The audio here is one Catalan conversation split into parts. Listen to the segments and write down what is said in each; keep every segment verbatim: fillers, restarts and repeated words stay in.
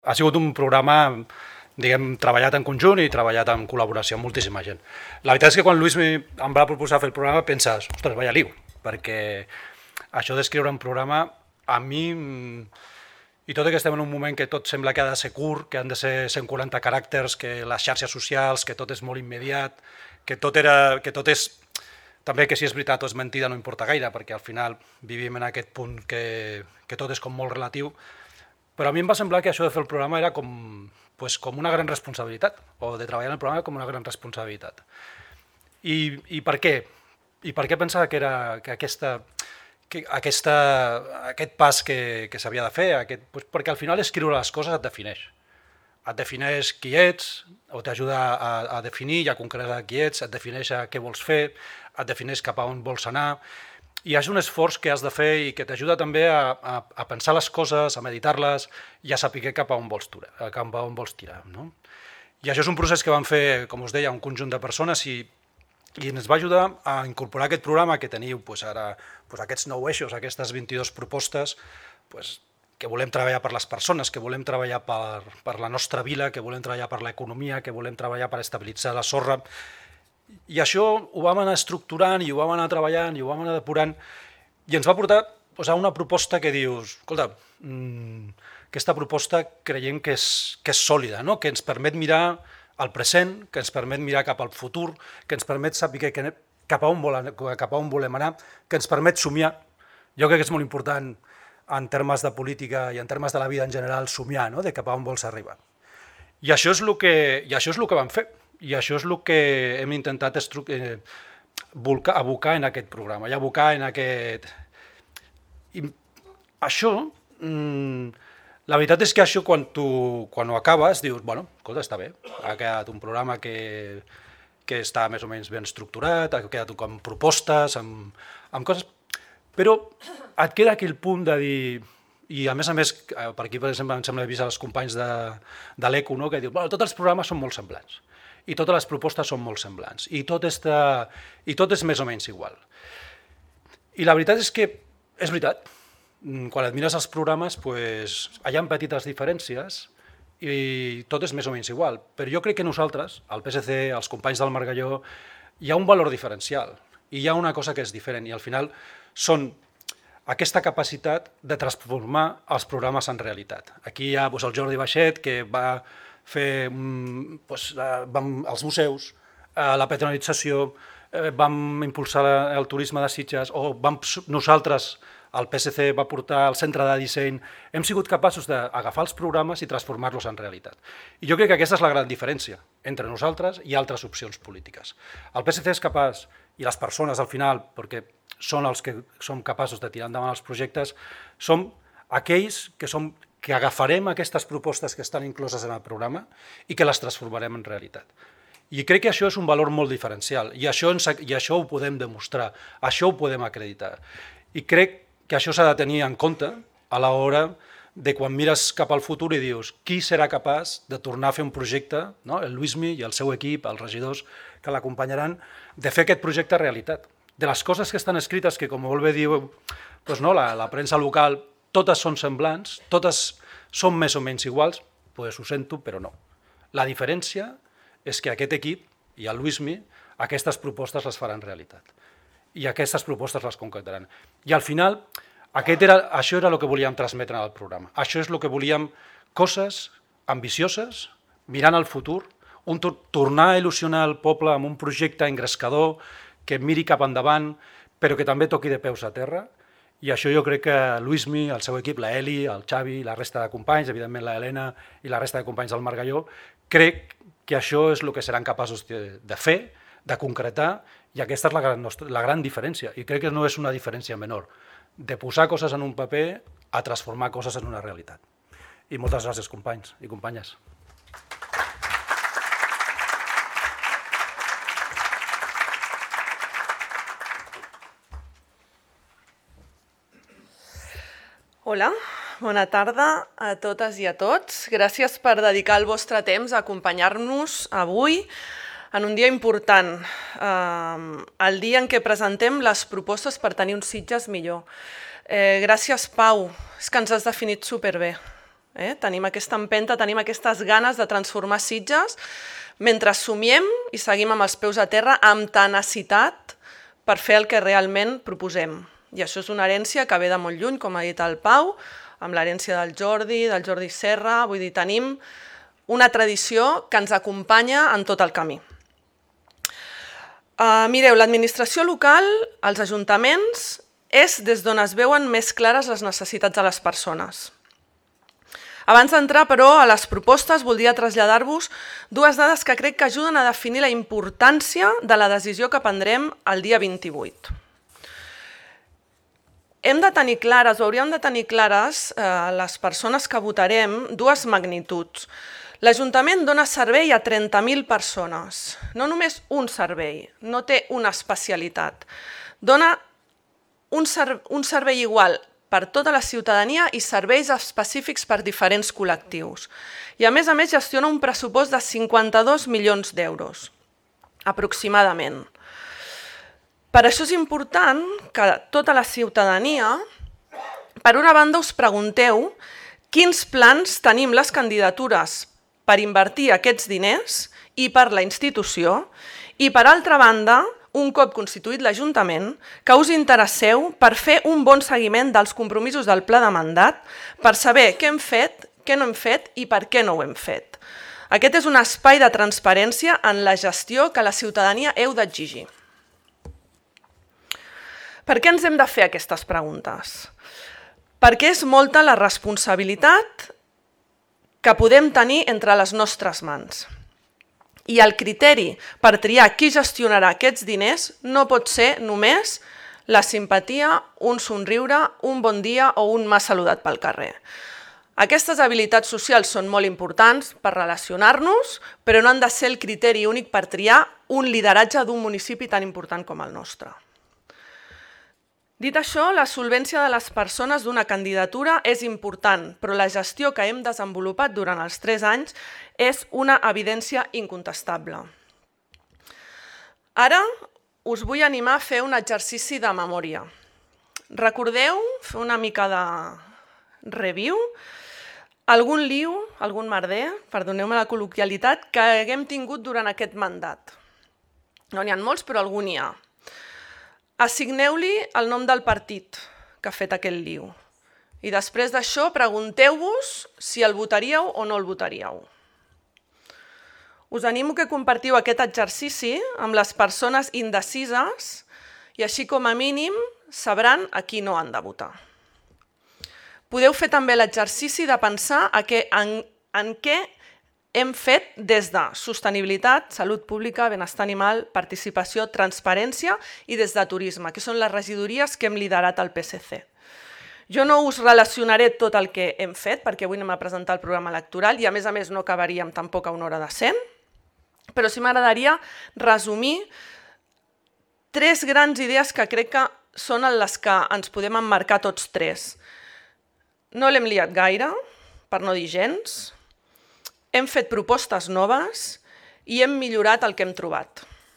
Ha sigut un programa, diguem, treballat en conjunt i treballat en col·laboració amb moltíssima gent. La veritat és que quan Luis em va proposar fer el programa penses, ostres, vaya liu, perquè això d'escriure un programa a mi, i tot i que estem en un moment que tot sembla que ha de ser curt, que han de ser cent quaranta caràcters, que les xarxes socials, que tot és molt immediat, que tot, era, que tot és... També que si és veritat o és mentida no importa gaire, perquè al final vivim en aquest punt que, que tot és com molt relatiu. Però a mi em va semblar que això de fer el programa era com, pues, com una gran responsabilitat, o de treballar en el programa com una gran responsabilitat. I, i per què? I per què pensava que era que aquesta, que aquesta, aquest pas que, que s'havia de fer? Aquest, pues, perquè al final escriure les coses et defineix. Et defineix qui ets, o t'ajuda a, a definir i a concretar qui ets, et defineix a què vols fer, et defineix cap a on vols anar, i és un esforç que has de fer i que t'ajuda també a, a, a pensar les coses, a meditar-les i a saber cap a on vols tirar. Cap a on vols tirar, no? I això és un procés que vam fer, com us deia, un conjunt de persones i, i ens va ajudar a incorporar aquest programa que teniu pues, ara, pues, aquests nou eixos, aquestes vint-i-dues propostes, pues, que volem treballar per les persones, que volem treballar per, per la nostra vila, que volem treballar per l'economia, que volem treballar per estabilitzar la sorra. I això ho vam anar estructurant i ho vam anar treballant i ho vam anar depurant i ens va portar doncs, a una proposta que dius, escolta, mmm, aquesta proposta creiem que és, que és sòlida, no? Que ens permet mirar al present, que ens permet mirar cap al futur, que ens permet saber que, cap, a on volem, cap a on volem anar, que ens permet somiar. Jo crec que és molt important en termes de política i en termes de la vida en general somiar, no? De cap a on vols arribar. I això és el que, i això és el que vam fer. I això és el que hem intentat eh, volcar, abocar en aquest programa, i abocar en aquest... I això, mmm, la veritat és que això quan, tu, quan ho acabes dius, bueno, escolta, està bé, ha quedat un programa que, que està més o menys ben estructurat, ha quedat amb propostes, amb, amb coses, però et queda aquell punt de dir... I a més a més, per aquí per exemple em sembla que he vist els companys de, de l'Eco, no? Que diuen, bueno, tots els programes són molt semblants. I totes les propostes són molt semblants, i tot, està, i tot és més o menys igual. I la veritat és que és veritat, quan et mires els programes pues, hi ha petites diferències i tot és més o menys igual, però jo crec que nosaltres, el P S C, els companys del Margalló, hi ha un valor diferencial i hi ha una cosa que és diferent i al final són aquesta capacitat de transformar els programes en realitat. Aquí hi ha pues, el Jordi Baixet que va fer doncs, vam, els museus, eh, la patronització, eh, vam impulsar el turisme de Sitges, o vam, nosaltres, el P S C va portar el centre de disseny, hem sigut capaços d'agafar els programes i transformar-los en realitat. I jo crec que aquesta és la gran diferència entre nosaltres i altres opcions polítiques. El P S C és capaç, i les persones al final, perquè són els que som capaços de tirar endavant els projectes, som aquells que som que agafarem aquestes propostes que estan incloses en el programa i que les transformarem en realitat. I crec que això és un valor molt diferencial i això, ens, i això ho podem demostrar, això ho podem acreditar. I crec que això s'ha de tenir en compte a l'hora de quan mires cap al futur i dius qui serà capaç de tornar a fer un projecte, no? El Luismi i el seu equip, els regidors que l'acompanyaran, de fer aquest projecte realitat. De les coses que estan escrites, que com molt bé diu doncs no, la, la premsa local, totes són semblants, totes són més o menys iguals, doncs ho sento, però no. La diferència és que aquest equip i el Luismi aquestes propostes les faran realitat i aquestes propostes les concretaran. I al final, aquest era, això era el que volíem transmetre en el programa. Això és el que volíem, coses ambicioses, mirant al futur, un tornar a il·lusionar el poble amb un projecte engrescador que miri cap endavant, però que també toqui de peus a terra. I això jo crec que Luismi, el seu equip, la Eli, el Xavi, la resta de companys, evidentment la Helena i la resta de companys del Margalló, crec que això és el que seran capaços de, de fer, de concretar, i aquesta és la gran, la gran diferència. I crec que no és una diferència menor, de posar coses en un paper a transformar coses en una realitat. I moltes gràcies, companys i companyes. Hola, bona tarda a totes i a tots. Gràcies per dedicar el vostre temps a acompanyar-nos avui en un dia important, eh, el dia en què presentem les propostes per tenir un Sitges millor. Eh, gràcies, Pau, és que ens has definit superbé. Eh? Tenim aquesta empenta, tenim aquestes ganes de transformar Sitges mentre somiem i seguim amb els peus a terra amb tenacitat per fer el que realment proposem. I això és una herència que ve de molt lluny, com ha dit el Pau, amb l'herència del Jordi, del Jordi Serra, vull dir, tenim una tradició que ens acompanya en tot el camí. Uh, mireu, l'administració local, els ajuntaments, és des d'on es veuen més clares les necessitats de les persones. Abans d'entrar, però, a les propostes, voldria traslladar-vos dues dades que crec que ajuden a definir la importància de la decisió que prendrem el dia vint-i-vuit. Hem de tenir clares, o hauríem de tenir clares, eh, les persones que votarem, dues magnituds. L'Ajuntament dona servei a trenta mil persones, no només un servei, no té una especialitat. Dona un, ser un servei igual per tota la ciutadania i serveis específics per diferents col·lectius. I a més a més gestiona un pressupost de cinquanta-dos milions d'euros, aproximadament. Per això és important que tota la ciutadania, per una banda, us pregunteu quins plans tenim les candidatures per invertir aquests diners i per la institució, i per altra banda, un cop constituït l'Ajuntament, que us interesseu per fer un bon seguiment dels compromisos del pla de mandat, per saber què hem fet, què no hem fet i per què no ho hem fet. Aquest és un espai de transparència en la gestió que la ciutadania heu d'exigir. Per què ens hem de fer aquestes preguntes? Perquè és molta la responsabilitat que podem tenir entre les nostres mans. I el criteri per triar qui gestionarà aquests diners no pot ser només la simpatia, un somriure, un bon dia o un m'ha saludat pel carrer. Aquestes habilitats socials són molt importants per relacionar-nos, però no han de ser el criteri únic per triar un lideratge d'un municipi tan important com el nostre. Dit això, la solvència de les persones d'una candidatura és important, però la gestió que hem desenvolupat durant els tres anys és una evidència incontestable. Ara us vull animar a fer un exercici de memòria. Recordeu, fer una mica de review, algun liu, algun merder, perdoneu-me la col·loquialitat, que haguem tingut durant aquest mandat. No n'hi ha molts, però algun n'hi ha. Assigneu-li el nom del partit que ha fet aquell liu. I després d'això pregunteu-vos si el votaríeu o no el votaríeu. Us animo que compartiu aquest exercici amb les persones indecises i així com a mínim sabran a qui no han de votar. Podeu fer també l'exercici de pensar en, en què hem fet des de sostenibilitat, salut pública, benestar animal, participació, transparència i des de turisme, que són les regidories que hem liderat al P S C. Jo no us relacionaré tot el que hem fet, perquè avui anem a presentar el programa electoral i a més a més no acabaríem tampoc a una hora de cent, però sí m'agradaria resumir tres grans idees que crec que són les que ens podem emmarcar tots tres. No l'hem liat gaire, per no dir gens. Hem fet propostes noves i hem millorat el que hem trobat.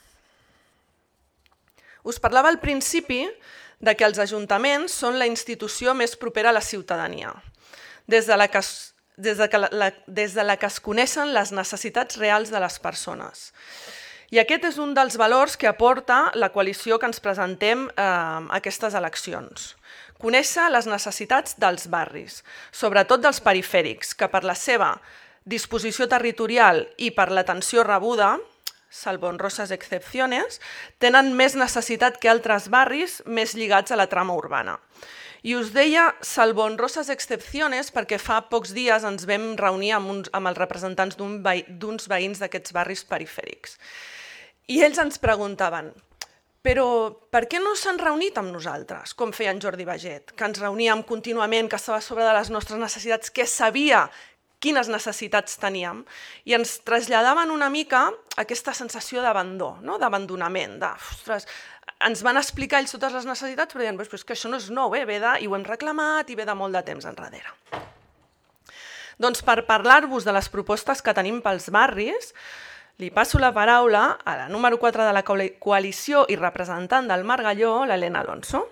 Us parlava al principi de que els ajuntaments són la institució més propera a la ciutadania, des de la que, des de la, des de la que es coneixen les necessitats reals de les persones. I aquest és un dels valors que aporta la coalició que ens presentem eh, a aquestes eleccions. Conèixer les necessitats dels barris, sobretot dels perifèrics, que per la seva disposició territorial i per l'atenció rebuda, salvo honrosas excepciones, tenen més necessitat que altres barris més lligats a la trama urbana. I us deia salvo honrosas excepciones perquè fa pocs dies ens vam reunir amb, uns, amb els representants d'uns veïns d'aquests barris perifèrics. I ells ens preguntaven, però per què no s'han reunit amb nosaltres, com feia en Jordi Baget, que ens reuníem contínuament, que estava a sobre de les nostres necessitats, que sabia quines necessitats teníem, i ens traslladaven una mica aquesta sensació d'abandó, no? D'abandonament, de, ostres, ens van explicar ells totes les necessitats, però deien, però és que això no és nou, eh? Ve de, i ho hem reclamat i ve de molt de temps enrere. Doncs per parlar-vos de les propostes que tenim pels barris, li passo la paraula a la número quatre de la coalició i representant del Margalló, l'Helena Alonso.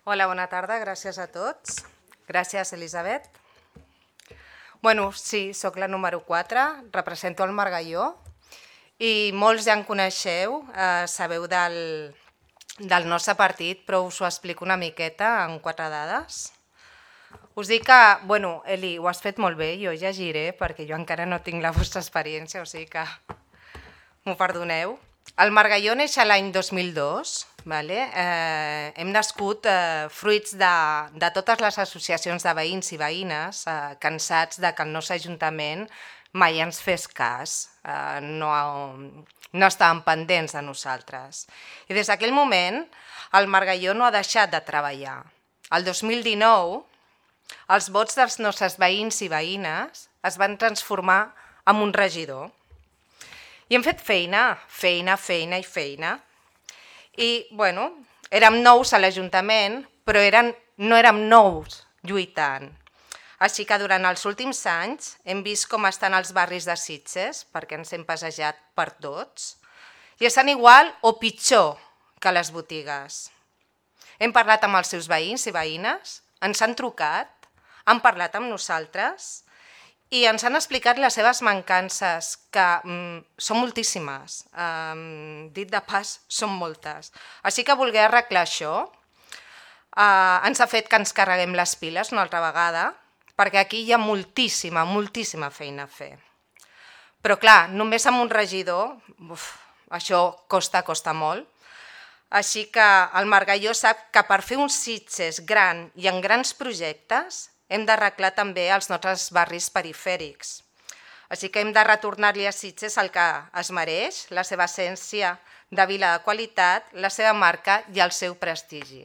Hola, bona tarda, gràcies a tots. Gràcies, Elisabet. Bueno, sí, sóc la número quatre, represento el Margalló i molts ja en coneixeu, eh, sabeu del, del nostre partit, però us ho explico una miqueta en quatre dades. Us dic que, bueno, Eli, ho has fet molt bé, jo llegiré perquè jo encara no tinc la vostra experiència, o sigui que m'ho perdoneu. El Margalló neix l'any dos mil dos, vale? eh, hem nascut eh, fruits de, de totes les associacions de veïns i veïnes eh, cansats de que el nostre ajuntament mai ens fes cas, eh, no, no estaven pendents de nosaltres. I des d'aquell moment el Margalló no ha deixat de treballar. El dos mil dinou els vots dels nostres veïns i veïnes es van transformar en un regidor. I hem fet feina, feina, feina i feina. I, bueno, érem nous a l'Ajuntament, però eren, no érem nous lluitant. Així que durant els últims anys hem vist com estan els barris de Sitges, perquè ens hem passejat per tots, i estan igual o pitjor que les botigues. Hem parlat amb els seus veïns i veïnes, ens han trucat, han parlat amb nosaltres i ens han explicat les seves mancances, que mm, són moltíssimes. Um, dit de pas, són moltes. Així que voler arreglar això uh, ens ha fet que ens carreguem les piles una altra vegada, perquè aquí hi ha moltíssima, moltíssima feina a fer. Però clar, només amb un regidor, uf, això costa, costa molt. Així que el Margalló sap que per fer un Sitges gran i en grans projectes hem d'arreglar també els nostres barris perifèrics. Així que hem de retornar-li a Sitges el que es mereix, la seva essència de vila de qualitat, la seva marca i el seu prestigi.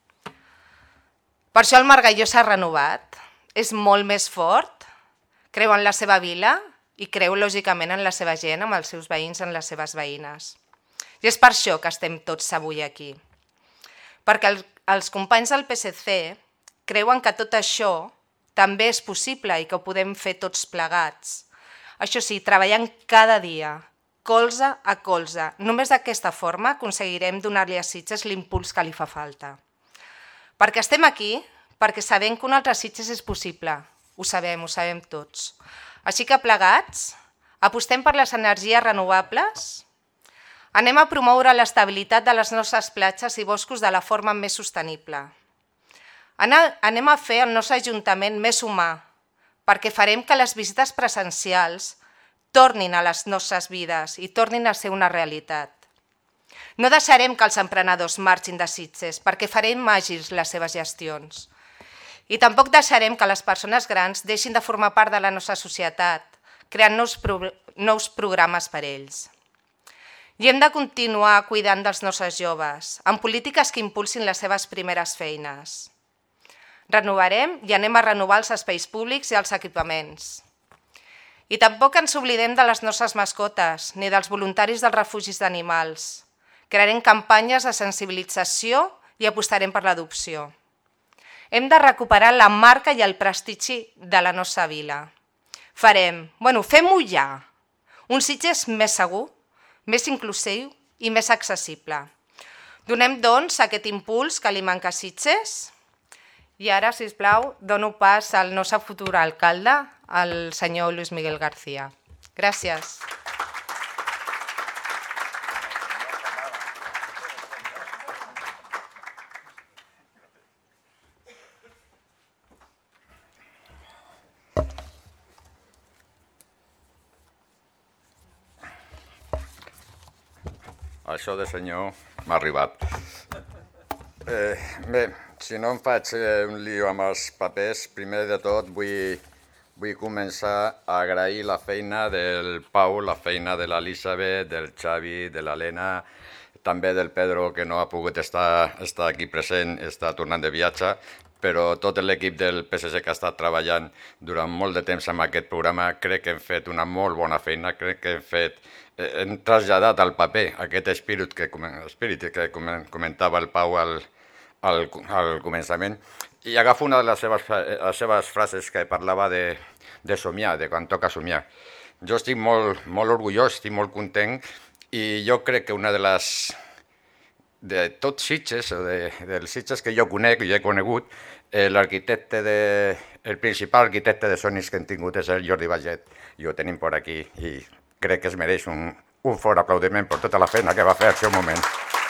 Per això el Margalló s'ha renovat, és molt més fort, creu en la seva vila i creu lògicament en la seva gent, amb els seus veïns, en les seves veïnes. I és per això que estem tots avui aquí. Perquè els companys del P S C creuen que tot això també és possible i que ho podem fer tots plegats. Això sí, treballant cada dia, colze a colze. Només d'aquesta forma aconseguirem donar-li a Sitges l'impuls que li fa falta. Perquè estem aquí, perquè sabem que un altre Sitges és possible. Ho sabem, ho sabem tots. Així que plegats, apostem per les energies renovables, anem a promoure l'estabilitat de les nostres platges i boscos de la forma més sostenible. Anem a fer el nostre ajuntament més humà, perquè farem que les visites presencials tornin a les nostres vides i tornin a ser una realitat. No deixarem que els emprenedors marxin de Sitges, perquè farem àgils les seves gestions. I tampoc deixarem que les persones grans deixin de formar part de la nostra societat, creant nous, pro nous programes per a ells. I hem de continuar cuidant dels nostres joves, amb polítiques que impulsin les seves primeres feines. Renovarem i anem a renovar els espais públics i els equipaments. I tampoc ens oblidem de les nostres mascotes, ni dels voluntaris dels refugis d'animals. Crearem campanyes de sensibilització i apostarem per l'adopció. Hem de recuperar la marca i el prestigi de la nostra vila. Farem, bueno, fem-ho ja, un Sitges més segur, més inclusiu i més accessible. Donem, doncs, aquest impuls que li manca a Sitges. I ara, sisplau, dono pas al nostre futur alcalde, el senyor Luis Miguel García. Gràcies. Això de senyor m'ha arribat. Eh, bé, si no em faig eh, un lío amb els papers, primer de tot vull, vull començar a agrair la feina del Pau, la feina de l'Elisabet, del Xavi, de l'Helena, també del Pedro, que no ha pogut estar, estar aquí present, està tornant de viatge, però tot l'equip del P S C que ha estat treballant durant molt de temps amb aquest programa, crec que hem fet una molt bona feina, crec que hem fet, eh, hem traslladat al paper aquest espírit que, espírit que comentava el Pau al, al, al començament, i agafo una de les seves, les seves frases que parlava de, de somiar, de quan toca somiar. Jo estic molt, molt orgullós, estic molt content, i jo crec que una de les de tots Sitges, o de, dels Sitges que jo conec i he conegut, eh, l'arquitecte de, el principal arquitecte de somnis que hem tingut és el Jordi Baget, i ho tenim per aquí, i crec que es mereix un, un fort aplaudiment per tota la feina que va fer al seu moment.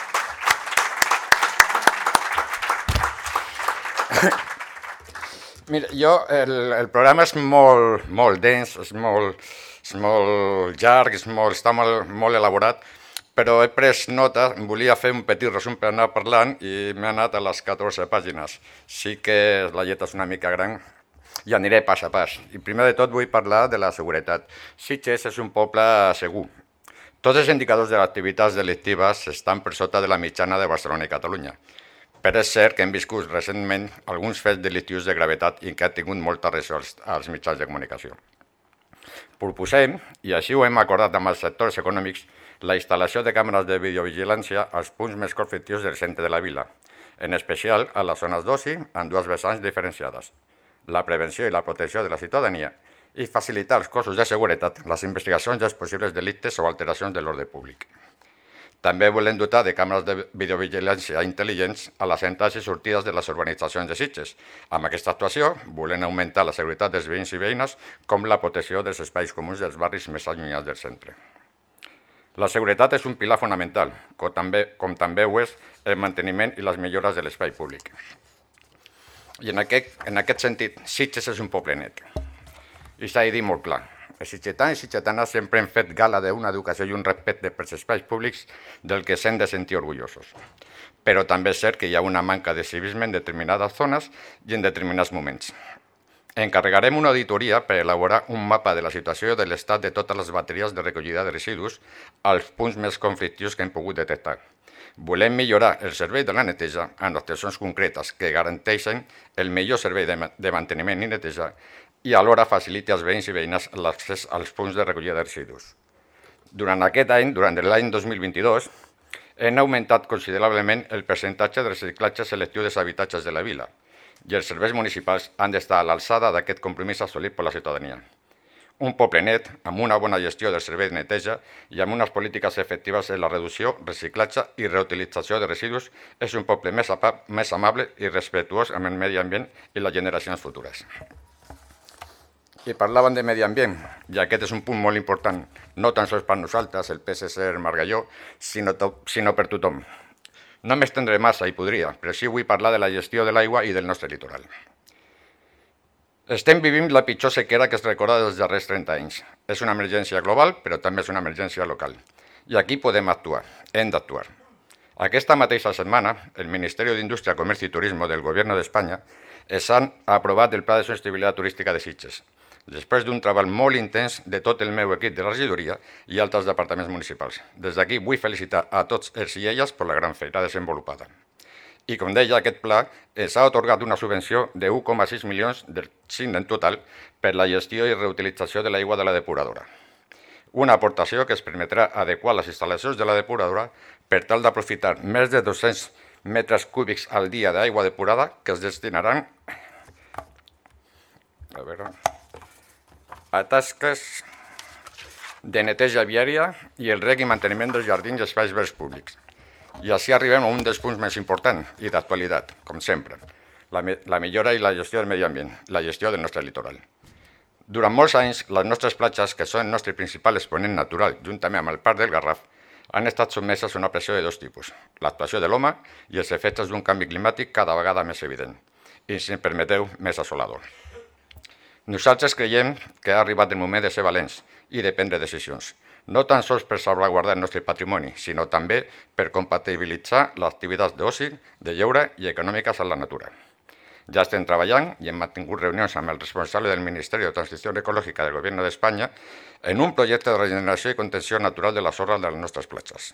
Mira, jo, el, el programa és molt, molt dens, és molt, és molt llarg, és molt, està molt, molt elaborat, però he pres nota, volia fer un petit resum per anar parlant i m'he anat a les catorze pàgines. Sí que la lletra és una mica gran i aniré pas a pas. I primer de tot vull parlar de la seguretat. Sitges és un poble segur. Tots els indicadors de les activitats delictives estan per sota de la mitjana de Barcelona i Catalunya. Però és cert que hem viscut recentment alguns fets delictius de gravetat i que ha tingut molta reacció als, als mitjans de comunicació. Proposem, i així ho hem acordat amb els sectors econòmics, la instal·lació de càmeres de videovigilància als punts més conflictius del centre de la vila, en especial a les zones d'oci amb dues vessants diferenciades, la prevenció i la protecció de la ciutadania i facilitar als cossos de seguretat les investigacions dels possibles delictes o alteracions de l'ordre públic. També volem dotar de càmeres de videovigilància intel·ligents a les entrades i sortides de les urbanitzacions de Sitges. Amb aquesta actuació volem augmentar la seguretat dels veïns i veïnes com la protecció dels espais comuns dels barris més allunyats del centre. La seguretat és un pilar fonamental, com també, com també ho és el manteniment i les millores de l'espai públic. I en aquest, en aquest sentit, Sitges és un poble net. I s'ha de dir molt clar. Els sitgetans i sitgetanes sempre hem fet gala d'una educació i un respecte pels espais públics del que s'hem de sentir orgullosos. Però també és cert que hi ha una manca de civisme en determinades zones i en determinats moments. Encarregarem una auditoria per elaborar un mapa de la situació de l'estat de totes les bateries de recollida de residus als punts més conflictius que hem pogut detectar. Volem millorar el servei de la neteja amb actuacions concretes que garanteixen el millor servei de manteniment i neteja i alhora faciliti als veïns i veïnes l'accés als punts de recollida de residus. Durant aquest any, durant l'any dos mil vint-i-dos, hem augmentat considerablement el percentatge de reciclatge selectiu dels habitatges de la vila i els serveis municipals han d'estar a l'alçada d'aquest compromís assolit per la ciutadania. Un poble net, amb una bona gestió del servei de neteja i amb unes polítiques efectives en la reducció, reciclatge i reutilització de residus, és un poble més, més amable i respectuós amb el medi ambient i les generacions futures. I parlaven de medi ambient, i aquest és un punt molt important, no tan sols per nosaltres, el P S C Margalló, sinó, sinó per tothom. No m'estendré massa, i podria, però sí vull parlar de la gestió de l'aigua i del nostre litoral. Estem vivint la pitjor sequera que es recorda dels darrers trenta anys. És una emergència global, però també és una emergència local. I aquí podem actuar, hem d'actuar. Aquesta mateixa setmana, el Ministeri d'Indústria, Comerç i Turisme del Govern d'Espanya s'ha aprovat el Pla de Sostenibilitat Turística de Sitges, després d'un treball molt intens de tot el meu equip de la regidoria i altres departaments municipals. Des d'aquí vull felicitar a tots els i elles per la gran feina desenvolupada. I com deia, aquest pla s'ha atorgat una subvenció de u coma sis milions del cinc en total per la gestió i reutilització de l'aigua de la depuradora. Una aportació que es permetrà adequar les instal·lacions de la depuradora per tal d'aprofitar més de dos-cents metres cúbics al dia d'aigua depurada que es destinaran a veure, a tasques de neteja viària i el reg i manteniment dels jardins i espais verds públics. I així arribem a un dels punts més importants i d'actualitat, com sempre, la, la millora i la gestió del medi ambient, la gestió del nostre litoral. Durant molts anys, les nostres platges, que són el nostre principal exponent natural, juntament amb el Parc del Garraf, han estat sotmeses a una pressió de dos tipus, l'actuació de l'home i els efectes d'un canvi climàtic cada vegada més evident, i, si em permeteu, més assolador. Nosaltres creiem que ha arribat el moment de ser valents i de prendre decisions, no tan sols per salvaguardar el nostre patrimoni, sinó també per compatibilitzar les activitats d'oci, de lleure i econòmiques amb la natura. Ja estem treballant i hem mantingut reunions amb el responsable del Ministeri de Transició Ecològica del Govern d'Espanya en un projecte de regeneració i contenció natural de la sorra de les nostres platges.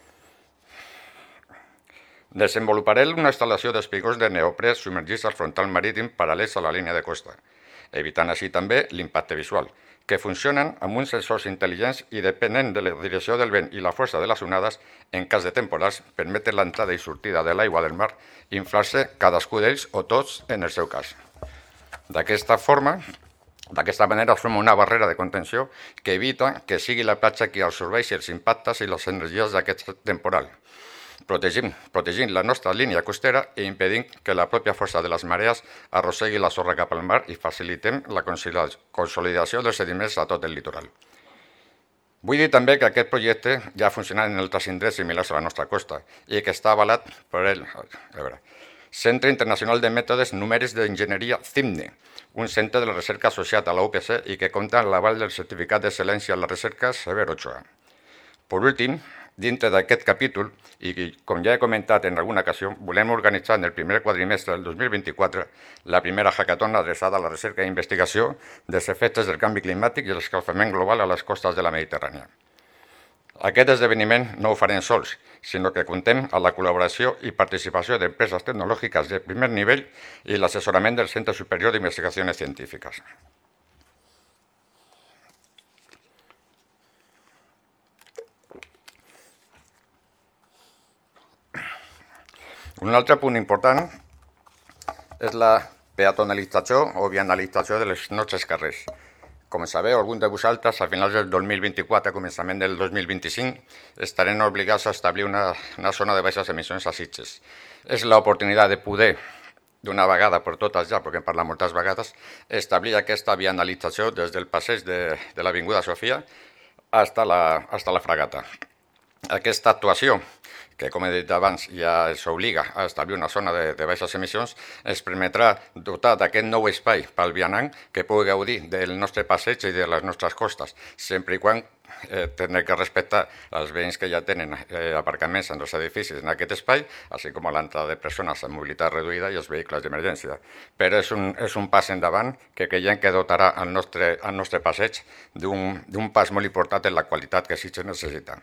Desenvoluparé una instal·lació d'espigons de neoprè submergits al frontal marítim paral·lels a la línia de costa, evitant així també l'impacte visual, que funcionen amb uns sensors intel·ligents i depenent de la direcció del vent i la força de les onades, en cas de temporals, permeten l'entrada i sortida de l'aigua del mar inflar-se cadascú d'ells o tots en el seu cas. D'aquesta forma, d'aquesta manera forma una barrera de contenció que evita que sigui la platja qui absorbeixi els impactes i les energies d'aquest temporal, protegint, protegint la nostra línia costera i impedint que la pròpia força de les marees arrossegui la sorra cap al mar i facilitem la consolidació dels sediments a tot el litoral. Vull dir també que aquest projecte ja ha funcionat en altres indrets similars a la nostra costa i que està avalat per el a veure, Centre Internacional de Mètodes Numèrics d'Enginyeria CIMNE, un centre de la recerca associat a la U P C i que compta amb l'aval del certificat d'excel·lència en la recerca Severo Ochoa. Per últim, dintre d'aquest capítol, i com ja he comentat en alguna ocasió, volem organitzar en el primer quadrimestre del dos mil vint-i-quatre la primera hackathon adreçada a la recerca i investigació dels efectes del canvi climàtic i l'escalfament global a les costes de la Mediterrània. Aquest esdeveniment no ho farem sols, sinó que contem amb la col·laboració i participació d'empreses tecnològiques de primer nivell i l'assessorament del Centre Superior d'Investigacions Científiques. Un altre punt important és la peatonalització o vianalització de les nostres carrers. Com sabeu, alguns de vosaltres, a finals del dos mil vint-i-quatre, a començament del dos mil vint-i-cinc, estarem obligats a establir una, una zona de baixes emissions a Sitges. És l'oportunitat de poder, d'una vegada per totes ja, perquè hem parlat moltes vegades, establir aquesta vianalització des del passeig de, de l'Avinguda Sofia fins a la, fins a la Fragata. Aquesta actuació, que com he dit abans ja s'obliga a establir una zona de, de baixes emissions, ens permetrà dotar d'aquest nou espai pel vianant que pugui gaudir del nostre passeig i de les nostres costes, sempre i quan eh, tenen que respectar els veïns que ja tenen eh, aparcaments en els edificis en aquest espai, així com l'entrada de persones amb mobilitat reduïda i els vehicles d'emergència. Però és un, és un pas endavant que creiem que dotarà el nostre, el nostre passeig d'un pas molt important en la qualitat que Sitges necessita.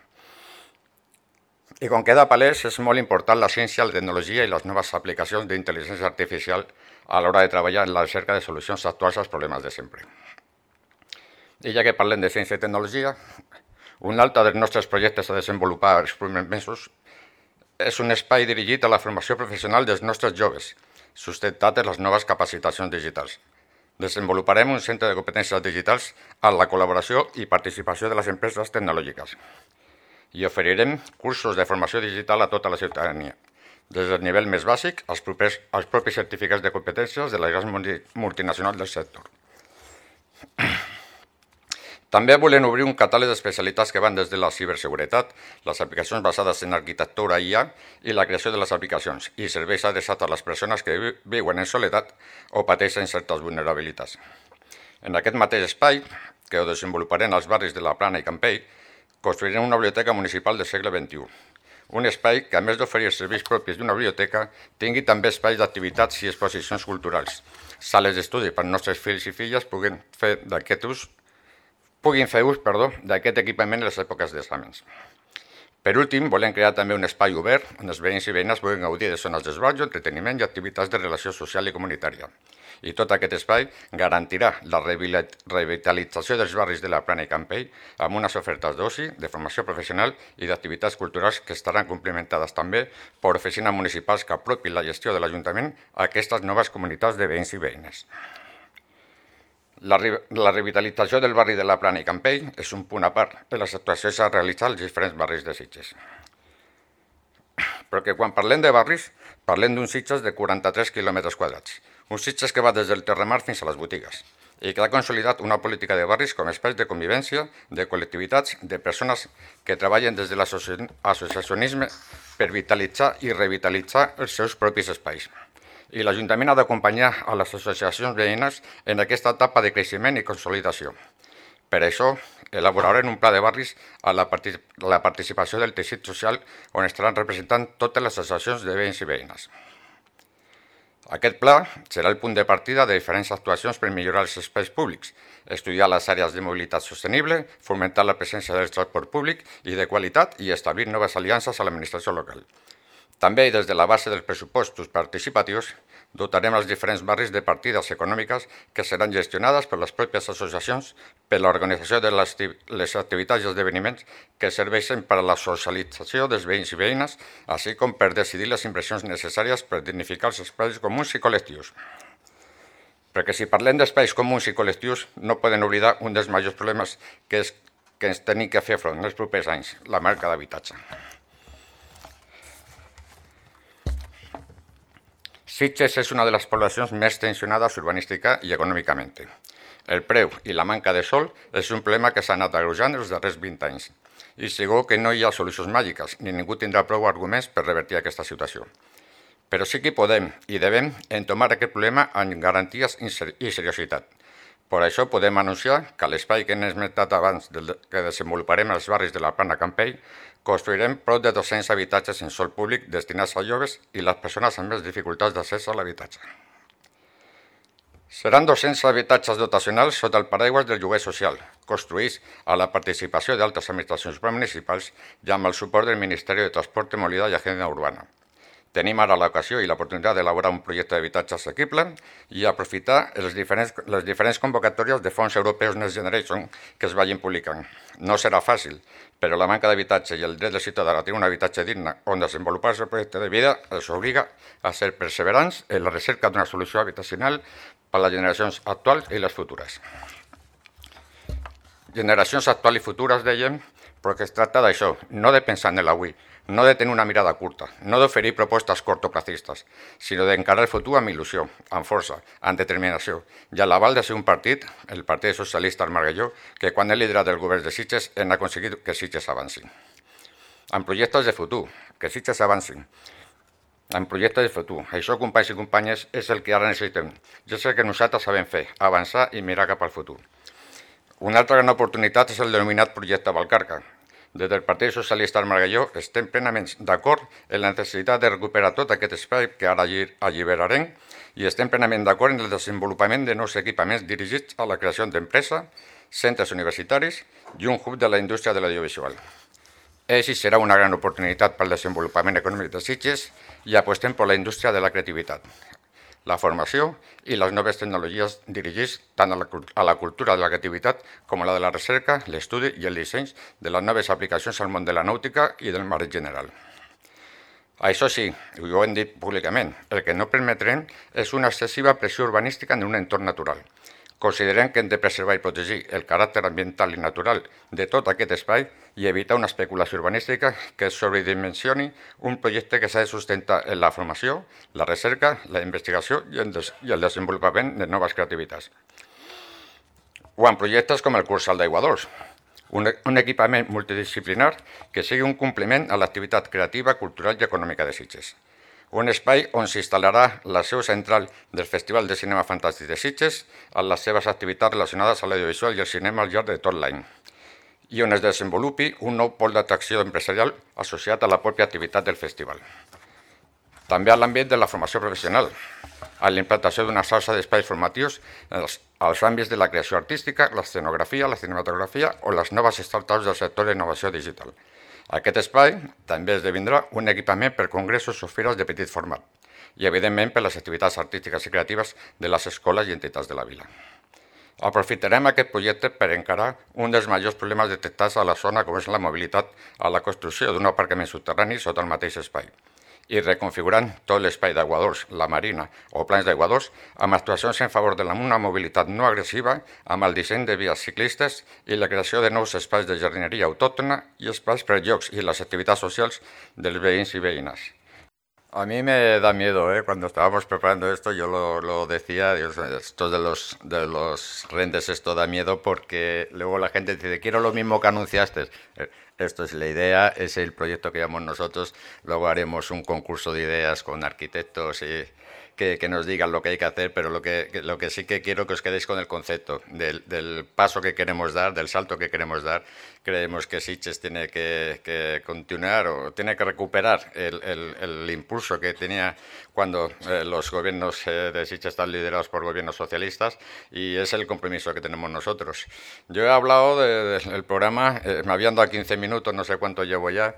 I com queda palès, és molt important la ciència, la tecnologia i les noves aplicacions d'intel·ligència artificial a l'hora de treballar en la recerca de solucions actuals als problemes de sempre. I ja que parlem de ciència i tecnologia, un altre dels nostres projectes a desenvolupar els primers mesos és un espai dirigit a la formació professional dels nostres joves, sustentat en les noves capacitacions digitals. Desenvoluparem un centre de competències digitals amb la col·laboració i participació de les empreses tecnològiques. I oferirem cursos de formació digital a tota la ciutadania, des del nivell més bàsic als, propers, als propis certificats de competències de les grans multinacionals del sector. També volem obrir un catàleg d'especialitats que van des de la ciberseguretat, les aplicacions basades en arquitectura I A i la creació de les aplicacions, i serveis adreçats a les persones que viuen en soledat o pateixen certes vulnerabilitats. En aquest mateix espai, que ho desenvoluparem als barris de la Plana i Campell, construirem una biblioteca municipal del segle vint-i-u. Un espai que, a més d'oferir serveis propis d'una biblioteca, tingui també espais d'activitats i exposicions culturals, sales d'estudi per als nostres fills i filles puguin fer d'aquest ús, puguin fer ús perdó, d'aquest equipament en les èpoques d'exàmens. Per últim, volem crear també un espai obert on els veïns i veïnes puguin gaudir de zones d'esbarjo, entreteniment i activitats de relació social i comunitària. I tot aquest espai garantirà la revitalització dels barris de la Plana i Campell amb unes ofertes d'oci, de formació professional i d'activitats culturals que estaran complementades també per oficines municipals que apropin la gestió de l'Ajuntament a aquestes noves comunitats de veïns i veïnes. La, la revitalització del barri de la Plana i Campell és un punt a part de les actuacions a realitzar als diferents barris de Sitges. Perquè quan parlem de barris, parlem d'un Sitges de quaranta-tres quilòmetres quadrats, un Sitges que va des del terremar fins a les botigues i que ha consolidat una política de barris com a espais de convivència, de col·lectivitats, de persones que treballen des de l'associacionisme per vitalitzar i revitalitzar els seus propis espais. I l'Ajuntament ha d'acompanyar a les associacions veïnes en aquesta etapa de creixement i consolidació. Per això, elaborarem un pla de barris a la, partic la participació del teixit social on estaran representant totes les associacions de veïns i veïnes. Aquest pla serà el punt de partida de diferents actuacions per millorar els espais públics, estudiar les àrees de mobilitat sostenible, fomentar la presència del transport públic i de qualitat i establir noves aliances a l'administració local. També, des de la base dels pressupostos participatius, dotarem els diferents barris de partides econòmiques que seran gestionades per les pròpies associacions per l'organització de les activitats i esdeveniments que serveixen per a la socialització dels veïns i veïnes, així com per decidir les inversions necessàries per dignificar els espais comuns i col·lectius. Perquè si parlem d'espais comuns i col·lectius, no podem oblidar un dels majors problemes que és que ens tenim que fer front en els propers anys, la manca d'habitatge. Sitges és una de les poblacions més tensionades urbanística i econòmicament. El preu i la manca de sol és un problema que s'ha anat agreujant els darrers vint anys. I segur que no hi ha solucions màgiques, ni ningú tindrà prou arguments per revertir aquesta situació. Però sí que podem i devem entomar aquest problema amb garanties i seriositat. Per això podem anunciar que a l'espai que hem esmentat abans que desenvoluparem als barris de la Plana Campell construirem prop de dos-cents habitatges en sòl públic destinats a joves i les persones amb més dificultats d'accés a l'habitatge. Seran dos-cents habitatges dotacionals sota el paraigües del lloguer social, construïts a la participació d'altres administracions municipals i amb el suport del Ministeri de Transport, Mobilitat i Agenda Urbana. Tenim ara l'ocasió i l'oportunitat d'elaborar un projecte d'habitatge assequible i aprofitar les diferents, les diferents convocatòries de fons europeus Next Generation que es vagin publicant. No serà fàcil, però la manca d'habitatge i el dret del ciutadà a tenir un habitatge digne on desenvolupar el seu projecte de vida els obliga a ser perseverants en la recerca d'una solució habitacional per a les generacions actuals i les futures. Generacions actuals i futures, dèiem, però que es tracta d'això, no de pensar en l'avui, no de tenir una mirada curta, no d'oferir propostes cortoplacistes, sinó d'encarar el futur amb il·lusió, amb força, amb determinació, i a l'aval de ser un partit, el Partit Socialista al Margalló, que quan he liderat el govern de Sitges hem aconseguit que Sitges avanci. Amb projectes de futur, que Sitges avanci, amb projectes de futur. Això, companys i companyes, és el que ara necessitem. Jo sé que nosaltres sabem fer, avançar i mirar cap al futur. Una altra gran oportunitat és el denominat projecte Valcarca. Des del Partit Socialista al Margalló estem plenament d'acord en la necessitat de recuperar tot aquest espai que ara alliberarem i estem plenament d'acord en el desenvolupament de nous equipaments dirigits a la creació d'empresa, centres universitaris i un hub de la indústria de l'audiovisual. És i serà una gran oportunitat per al desenvolupament econòmic de Sitges i apostem per la indústria de la creativitat, la formació i les noves tecnologies dirigits tant a la, a la cultura de la creativitat com a la de la recerca, l'estudi i el disseny de les noves aplicacions al món de la nàutica i del mar en general. Això sí, i ho hem dit públicament, el que no permetrem és una excessiva pressió urbanística en un entorn natural. Considerem que hem de preservar i protegir el caràcter ambiental i natural de tot aquest espai i evitar una especulació urbanística que sobredimensioni un projecte que s'ha de sustentar en la formació, la recerca, la investigació i el, des i el desenvolupament de noves creativitats. O en projectes com el Cursal d'Aigua Dols, un, un equipament multidisciplinar que sigui un complement a l'activitat creativa, cultural i econòmica de Sitges. Un espai on s'instal·larà la seu central del Festival de Cinema Fantàstic de Sitges amb les seves activitats relacionades a l'audiovisual i el cinema al llarg de tot l'any, i on es desenvolupi un nou pol d'atracció empresarial associat a la pròpia activitat del festival. També a l'àmbit de la formació professional, a la implantació d'una xarxa d'espais formatius als, als àmbits de la creació artística, l'escenografia, la cinematografia o les noves startups del sector d'innovació digital. Aquest espai també esdevindrà un equipament per congressos o fires de petit format i, evidentment, per les activitats artístiques i creatives de les escoles i entitats de la vila. Aprofitarem aquest projecte per encarar un dels majors problemes detectats a la zona, com és la mobilitat a la construcció d'un aparcament subterrani sota el mateix espai, i reconfigurant tot l'espai d'Aiguadols, la Marina o plans d'Aiguadols amb actuacions en favor de una mobilitat no agressiva, amb el disseny de vies ciclistes i la creació de nous espais de jardineria autòctona i espais per jocs y las actividades sociales dels veïns i veïnes. A mí me da miedo, ¿eh? Cuando estábamos preparando esto, yo lo, lo decía, Dios, esto de los, de los rendes, esto da miedo porque luego la gente dice, quiero lo mismo que anunciaste. Esto es la idea, es el proyecto que llevamos nosotros. Luego haremos un concurso de ideas con arquitectos y que, que nos digan lo que hay que hacer, pero lo que, lo que sí que quiero que os quedéis con el concepto del, del paso que queremos dar, del salto que queremos dar. Creemos que Sitges tiene que, que continuar o tiene que recuperar el, el, el impulso que tenía cuando eh, los gobiernos eh, de Sitges están liderados por gobiernos socialistas, y es el compromiso que tenemos nosotros. Yo he hablado de, de, del programa, eh, me habían dado quince minutos, no sé cuánto llevo ya,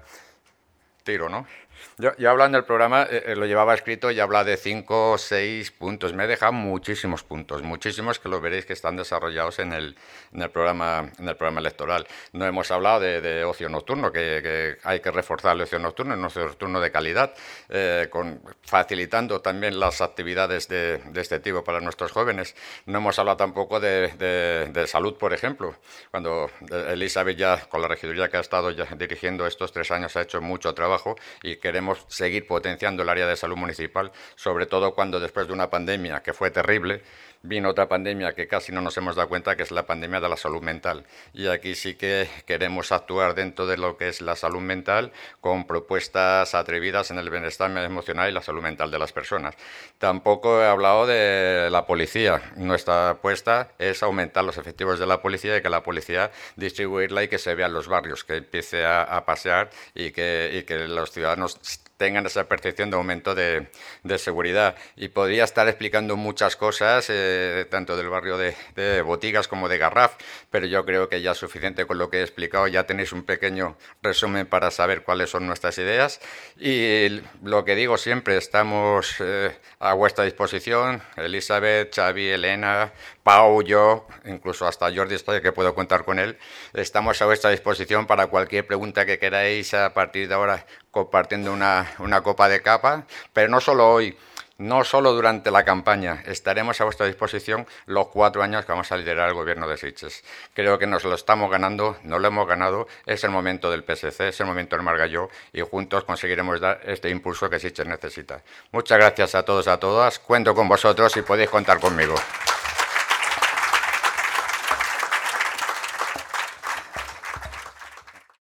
tiro, ¿no? Yo, yo hablando del programa, eh, lo llevaba escrito y habla de cinco o seis puntos. Me he dejado muchísimos puntos, muchísimos que lo veréis que están desarrollados en el, en el, programa, en el programa electoral. No hemos hablado de, de ocio nocturno, que, que hay que reforzar el ocio nocturno, un ocio nocturno de calidad, eh, con, facilitando también las actividades de, de este tipo para nuestros jóvenes. No hemos hablado tampoco de, de, de salud, por ejemplo. Cuando Elizabeth ya, con la regiduría que ha estado ya dirigiendo estos tres años, ha hecho mucho trabajo trabajo y queremos seguir potenciando el área de salud municipal, sobre todo cuando después de una pandemia que fue terrible, vino otra pandemia que casi no nos hemos dado cuenta, que es la pandemia de la salud mental. Y aquí sí que queremos actuar dentro de lo que es la salud mental con propuestas atrevidas en el bienestar emocional y la salud mental de las personas. Tampoco he hablado de la policía. Nuestra apuesta es aumentar los efectivos de la policía y que la policía distribuirla y que se vea en los barrios, que empiece a, a pasear y que, y que los ciudadanos tengan esa percepción de aumento de, de seguridad. Y podría estar explicando muchas cosas, eh, tanto del barrio de, de Botigas como de Garraf, pero yo creo que ya es suficiente con lo que he explicado. Ya tenéis un pequeño resumen para saber cuáles son nuestras ideas. Y lo que digo siempre, estamos eh, a vuestra disposición, Elizabeth, Xavi, Elena, Pau, yo, incluso hasta Jordi, estoy, que puedo contar con él. Estamos a vuestra disposición para cualquier pregunta que queráis a partir de ahora, compartiendo una, una copa de capa, pero no solo hoy, no solo durante la campaña, estaremos a vuestra disposición los cuatro años que vamos a liderar el gobierno de Sitges. Creo que nos lo estamos ganando, nos lo hemos ganado, es el momento del P S C, es el momento del Margalló y juntos conseguiremos dar este impulso que Sitges necesita. Muchas gracias a todos y a todas, cuento con vosotros y podéis contar conmigo.